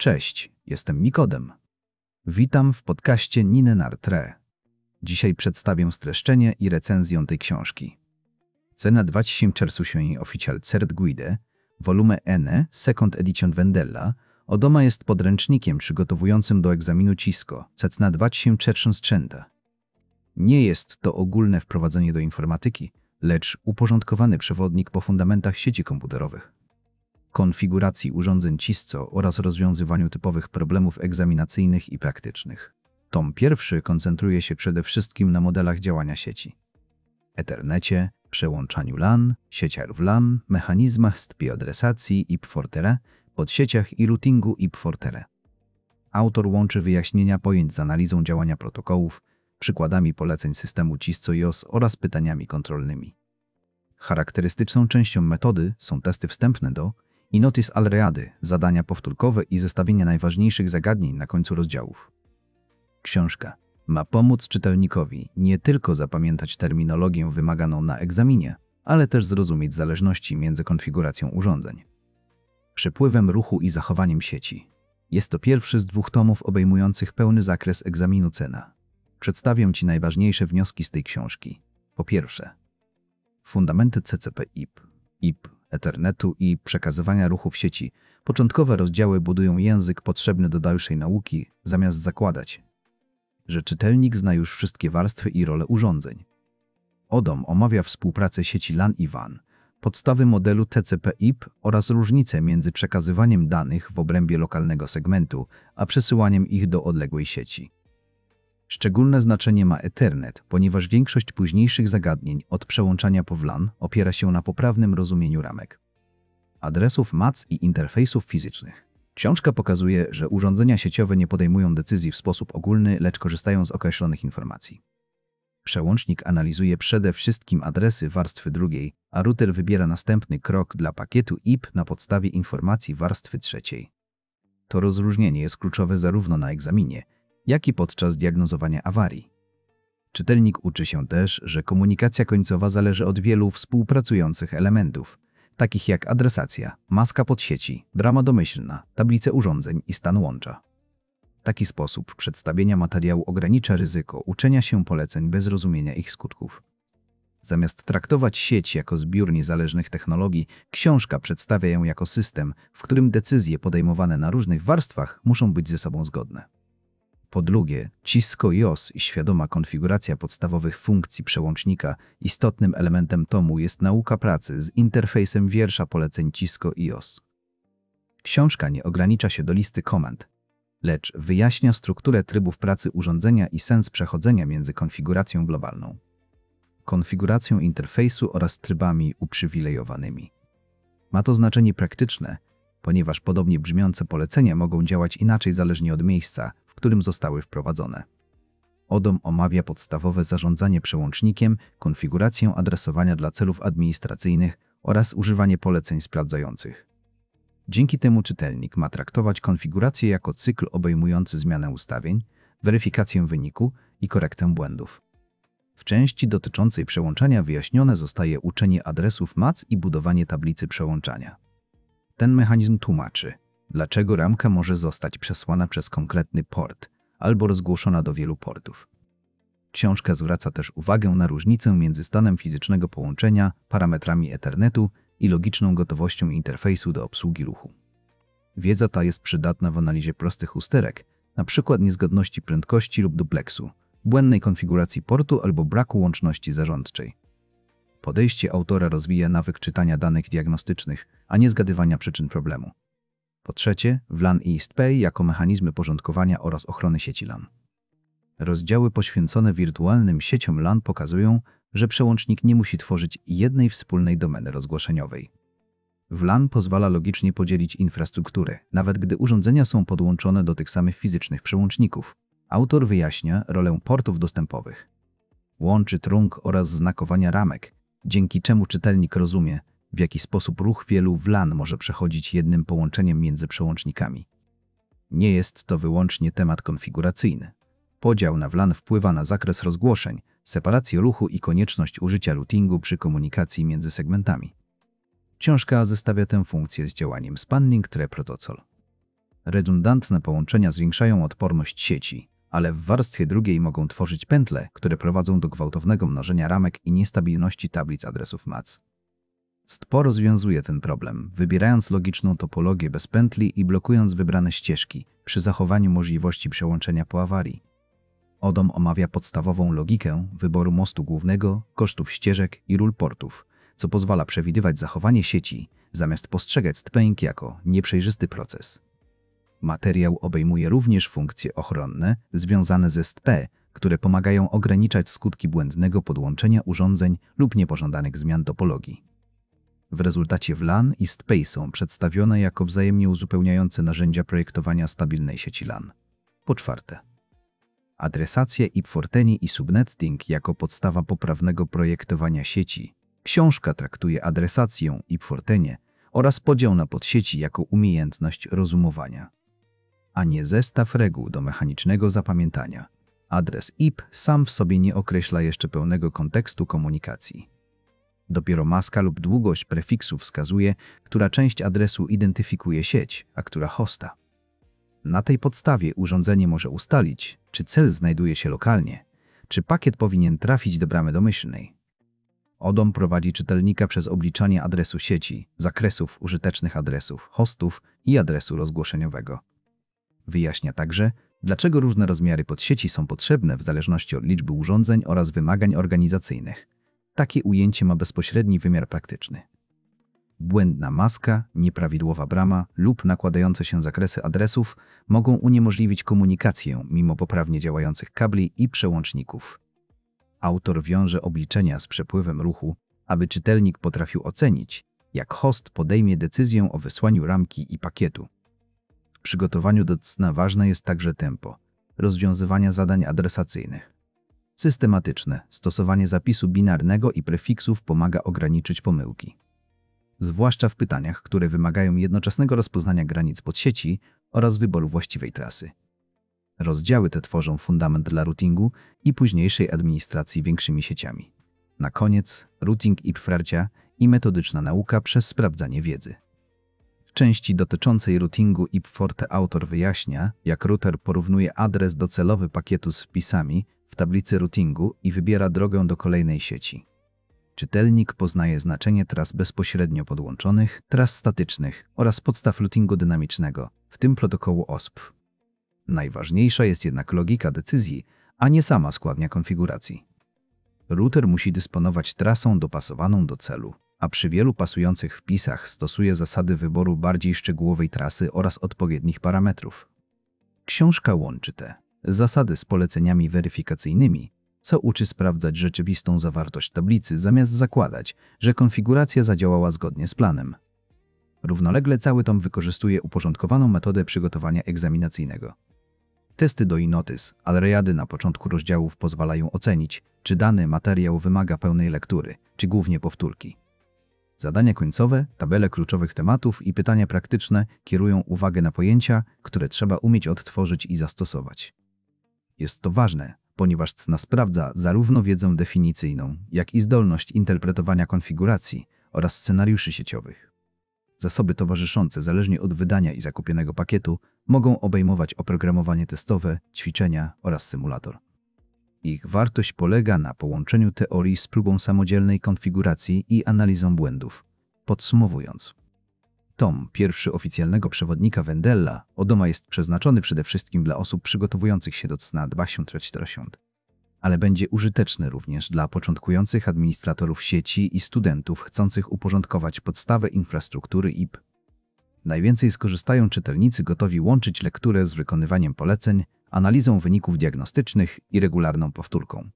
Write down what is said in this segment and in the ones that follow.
Cześć, jestem Nikodem. Witam w podcaście Nine Nartre. Dzisiaj przedstawię streszczenie i recenzję tej książki. Cena 20 Official Cert Guide, volume N, second edition Vendella, Odoma jest podręcznikiem przygotowującym do egzaminu CISCO, cena 2030. Nie jest to ogólne wprowadzenie do informatyki, lecz uporządkowany przewodnik po fundamentach sieci komputerowych, konfiguracji urządzeń CISCO oraz rozwiązywaniu typowych problemów egzaminacyjnych i praktycznych. Tom pierwszy koncentruje się przede wszystkim na modelach działania sieci, Ethernecie, przełączaniu LAN, sieciach WLAN, mechanizmach IP-adresacji IP-Fortere, podsieciach i routingu IP-Fortere. Autor łączy wyjaśnienia pojęć z analizą działania protokołów, przykładami poleceń systemu CISCO-IOS oraz pytaniami kontrolnymi. Charakterystyczną częścią metody są testy wstępne do i notice all ready, zadania powtórkowe i zestawienia najważniejszych zagadnień na końcu rozdziałów. Książka ma pomóc czytelnikowi nie tylko zapamiętać terminologię wymaganą na egzaminie, ale też zrozumieć zależności między konfiguracją urządzeń, przepływem ruchu i zachowaniem sieci. Jest to pierwszy z 2 tomów obejmujących pełny zakres egzaminu CENA. Przedstawię Ci najważniejsze wnioski z tej książki. Po pierwsze, fundamenty TCP/IP, Ethernetu i przekazywania ruchu w sieci. Początkowe rozdziały budują język potrzebny do dalszej nauki, zamiast zakładać, że czytelnik zna już wszystkie warstwy i role urządzeń. Odom omawia współpracę sieci LAN i WAN, podstawy modelu TCP/IP oraz różnice między przekazywaniem danych w obrębie lokalnego segmentu, a przesyłaniem ich do odległej sieci. Szczególne znaczenie ma Ethernet, ponieważ większość późniejszych zagadnień od przełączania po WLAN opiera się na poprawnym rozumieniu ramek, adresów MAC i interfejsów fizycznych. Książka pokazuje, że urządzenia sieciowe nie podejmują decyzji w sposób ogólny, lecz korzystają z określonych informacji. Przełącznik analizuje przede wszystkim adresy warstwy drugiej, a router wybiera następny krok dla pakietu IP na podstawie informacji warstwy trzeciej. To rozróżnienie jest kluczowe zarówno na egzaminie, jak i podczas diagnozowania awarii. Czytelnik uczy się też, że komunikacja końcowa zależy od wielu współpracujących elementów, takich jak adresacja, maska podsieci, brama domyślna, tablice urządzeń i stan łącza. Taki sposób przedstawienia materiału ogranicza ryzyko uczenia się poleceń bez rozumienia ich skutków. Zamiast traktować sieć jako zbiór niezależnych technologii, książka przedstawia ją jako system, w którym decyzje podejmowane na różnych warstwach muszą być ze sobą zgodne. Po drugie, CISCO-IOS i świadoma konfiguracja podstawowych funkcji przełącznika. Istotnym elementem tomu jest nauka pracy z interfejsem wiersza poleceń CISCO-IOS. Książka nie ogranicza się do listy komend, lecz wyjaśnia strukturę trybów pracy urządzenia i sens przechodzenia między konfiguracją globalną, konfiguracją interfejsu oraz trybami uprzywilejowanymi. Ma to znaczenie praktyczne, ponieważ podobnie brzmiące polecenia mogą działać inaczej zależnie od miejsca, w którym zostały wprowadzone. Odom omawia podstawowe zarządzanie przełącznikiem, konfigurację adresowania dla celów administracyjnych oraz używanie poleceń sprawdzających. Dzięki temu czytelnik ma traktować konfigurację jako cykl obejmujący zmianę ustawień, weryfikację wyniku i korektę błędów. W części dotyczącej przełączania wyjaśnione zostaje uczenie adresów MAC i budowanie tablicy przełączania. Ten mechanizm tłumaczy, dlaczego ramka może zostać przesłana przez konkretny port albo rozgłoszona do wielu portów. Książka zwraca też uwagę na różnicę między stanem fizycznego połączenia, parametrami Ethernetu i logiczną gotowością interfejsu do obsługi ruchu. Wiedza ta jest przydatna w analizie prostych usterek, np. niezgodności prędkości lub dupleksu, błędnej konfiguracji portu albo braku łączności zarządczej. Podejście autora rozwija nawyk czytania danych diagnostycznych, a nie zgadywania przyczyn problemu. Po trzecie, WLAN i ISP jako mechanizmy porządkowania oraz ochrony sieci LAN. Rozdziały poświęcone wirtualnym sieciom LAN pokazują, że przełącznik nie musi tworzyć jednej wspólnej domeny rozgłoszeniowej. WLAN pozwala logicznie podzielić infrastrukturę, nawet gdy urządzenia są podłączone do tych samych fizycznych przełączników. Autor wyjaśnia rolę portów dostępowych, łączy trunk oraz znakowania ramek, dzięki czemu czytelnik rozumie, w jaki sposób ruch wielu WLAN może przechodzić jednym połączeniem między przełącznikami. Nie jest to wyłącznie temat konfiguracyjny. Podział na WLAN wpływa na zakres rozgłoszeń, separację ruchu i konieczność użycia routingu przy komunikacji między segmentami. Książka zestawia tę funkcję z działaniem Spanning Tree Protocol. Redundantne połączenia zwiększają odporność sieci, ale w warstwie drugiej mogą tworzyć pętle, które prowadzą do gwałtownego mnożenia ramek i niestabilności tablic adresów MAC. STPO rozwiązuje ten problem, wybierając logiczną topologię bez pętli i blokując wybrane ścieżki, przy zachowaniu możliwości przełączenia po awarii. ODOM omawia podstawową logikę wyboru mostu głównego, kosztów ścieżek i ról portów, co pozwala przewidywać zachowanie sieci, zamiast postrzegać STPing jako nieprzejrzysty proces. Materiał obejmuje również funkcje ochronne związane ze STP, które pomagają ograniczać skutki błędnego podłączenia urządzeń lub niepożądanych zmian topologii. W rezultacie WLAN i STP są przedstawione jako wzajemnie uzupełniające narzędzia projektowania stabilnej sieci LAN. Po czwarte, adresację IP-Fortenie i subnetting jako podstawa poprawnego projektowania sieci. Książka traktuje adresację IP-Fortenie oraz podział na podsieci jako umiejętność rozumowania, a nie zestaw reguł do mechanicznego zapamiętania. Adres IP sam w sobie nie określa jeszcze pełnego kontekstu komunikacji. Dopiero maska lub długość prefiksu wskazuje, która część adresu identyfikuje sieć, a która hosta. Na tej podstawie urządzenie może ustalić, czy cel znajduje się lokalnie, czy pakiet powinien trafić do bramy domyślnej. ODOM prowadzi czytelnika przez obliczanie adresu sieci, zakresów użytecznych adresów, hostów i adresu rozgłoszeniowego. Wyjaśnia także, dlaczego różne rozmiary podsieci są potrzebne w zależności od liczby urządzeń oraz wymagań organizacyjnych. Takie ujęcie ma bezpośredni wymiar praktyczny. Błędna maska, nieprawidłowa brama lub nakładające się zakresy adresów mogą uniemożliwić komunikację mimo poprawnie działających kabli i przełączników. Autor wiąże obliczenia z przepływem ruchu, aby czytelnik potrafił ocenić, jak host podejmie decyzję o wysłaniu ramki i pakietu. W przygotowaniu do cna ważne jest także tempo rozwiązywania zadań adresacyjnych. Systematyczne stosowanie zapisu binarnego i prefiksów pomaga ograniczyć pomyłki, zwłaszcza w pytaniach, które wymagają jednoczesnego rozpoznania granic podsieci oraz wyboru właściwej trasy. Rozdziały te tworzą fundament dla routingu i późniejszej administracji większymi sieciami. Na koniec routing IP-Fortenia i metodyczna nauka przez sprawdzanie wiedzy. W części dotyczącej routingu IP-Forte autor wyjaśnia, jak router porównuje adres docelowy pakietu z wpisami w tablicy routingu i wybiera drogę do kolejnej sieci. Czytelnik poznaje znaczenie tras bezpośrednio podłączonych, tras statycznych oraz podstaw routingu dynamicznego, w tym protokołu OSP. Najważniejsza jest jednak logika decyzji, a nie sama składnia konfiguracji. Router musi dysponować trasą dopasowaną do celu, a przy wielu pasujących wpisach stosuje zasady wyboru bardziej szczegółowej trasy oraz odpowiednich parametrów. Książka łączy te zasady z poleceniami weryfikacyjnymi, co uczy sprawdzać rzeczywistą zawartość tablicy zamiast zakładać, że konfiguracja zadziałała zgodnie z planem. Równolegle cały tom wykorzystuje uporządkowaną metodę przygotowania egzaminacyjnego. Testy do e-notice, already na początku rozdziałów pozwalają ocenić, czy dany materiał wymaga pełnej lektury, czy głównie powtórki. Zadania końcowe, tabele kluczowych tematów i pytania praktyczne kierują uwagę na pojęcia, które trzeba umieć odtworzyć i zastosować. Jest to ważne, ponieważ CNA sprawdza zarówno wiedzę definicyjną, jak i zdolność interpretowania konfiguracji oraz scenariuszy sieciowych. Zasoby towarzyszące zależnie od wydania i zakupionego pakietu mogą obejmować oprogramowanie testowe, ćwiczenia oraz symulator. Ich wartość polega na połączeniu teorii z próbą samodzielnej konfiguracji i analizą błędów. Podsumowując, tom pierwszy oficjalnego przewodnika Wendella ODOMa jest przeznaczony przede wszystkim dla osób przygotowujących się do CNA 2030, ale będzie użyteczny również dla początkujących administratorów sieci i studentów chcących uporządkować podstawę infrastruktury IP. Najwięcej skorzystają czytelnicy gotowi łączyć lekturę z wykonywaniem poleceń, analizą wyników diagnostycznych i regularną powtórką.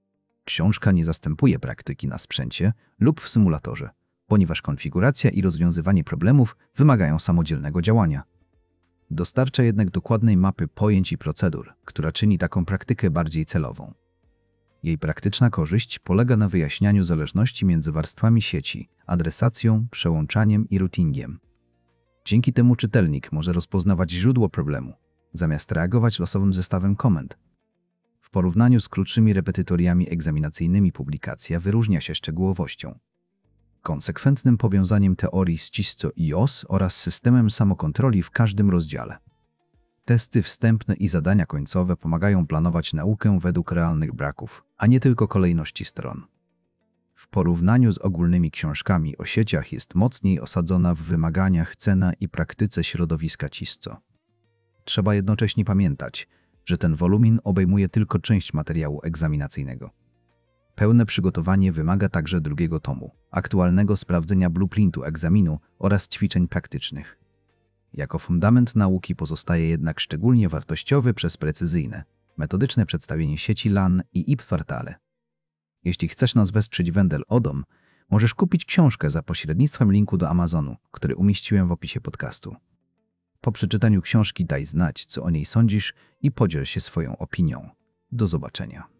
Książka nie zastępuje praktyki na sprzęcie lub w symulatorze, ponieważ konfiguracja i rozwiązywanie problemów wymagają samodzielnego działania. Dostarcza jednak dokładnej mapy pojęć i procedur, która czyni taką praktykę bardziej celową. Jej praktyczna korzyść polega na wyjaśnianiu zależności między warstwami sieci, adresacją, przełączaniem i routingiem. Dzięki temu czytelnik może rozpoznawać źródło problemu, zamiast reagować losowym zestawem komend. W porównaniu z krótszymi repetytoriami egzaminacyjnymi publikacja wyróżnia się szczegółowością, konsekwentnym powiązaniem teorii z CISCO i OS oraz systemem samokontroli w każdym rozdziale. Testy wstępne i zadania końcowe pomagają planować naukę według realnych braków, a nie tylko kolejności stron. W porównaniu z ogólnymi książkami o sieciach jest mocniej osadzona w wymaganiach cena i praktyce środowiska CISCO. Trzeba jednocześnie pamiętać, że ten wolumin obejmuje tylko część materiału egzaminacyjnego. Pełne przygotowanie wymaga także drugiego tomu, aktualnego sprawdzenia blueprintu egzaminu oraz ćwiczeń praktycznych. Jako fundament nauki pozostaje jednak szczególnie wartościowy przez precyzyjne, metodyczne przedstawienie sieci LAN i IP-Kwartale. Jeśli chcesz nas wesprzeć w Wendel Odom, możesz kupić książkę za pośrednictwem linku do Amazonu, który umieściłem w opisie podcastu. Po przeczytaniu książki daj znać, co o niej sądzisz i podziel się swoją opinią. Do zobaczenia.